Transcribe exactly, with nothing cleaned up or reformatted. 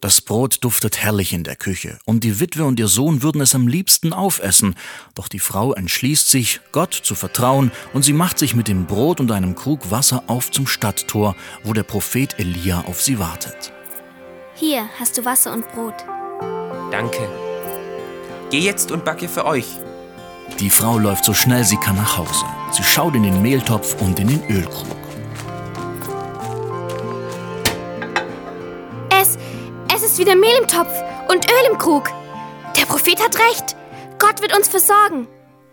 Das Brot duftet herrlich in der Küche und die Witwe und ihr Sohn würden es am liebsten aufessen. Doch die Frau entschließt sich, Gott zu vertrauen und sie macht sich mit dem Brot und einem Krug Wasser auf zum Stadttor, wo der Prophet Elia auf sie wartet. Hier hast du Wasser und Brot. Danke. Geh jetzt und backe für euch. Die Frau läuft so schnell sie kann nach Hause. Sie schaut in den Mehltopf und in den Ölkrug. Es, es ist wieder Mehl im Topf und Öl im Krug. Der Prophet hat recht. Gott wird uns versorgen.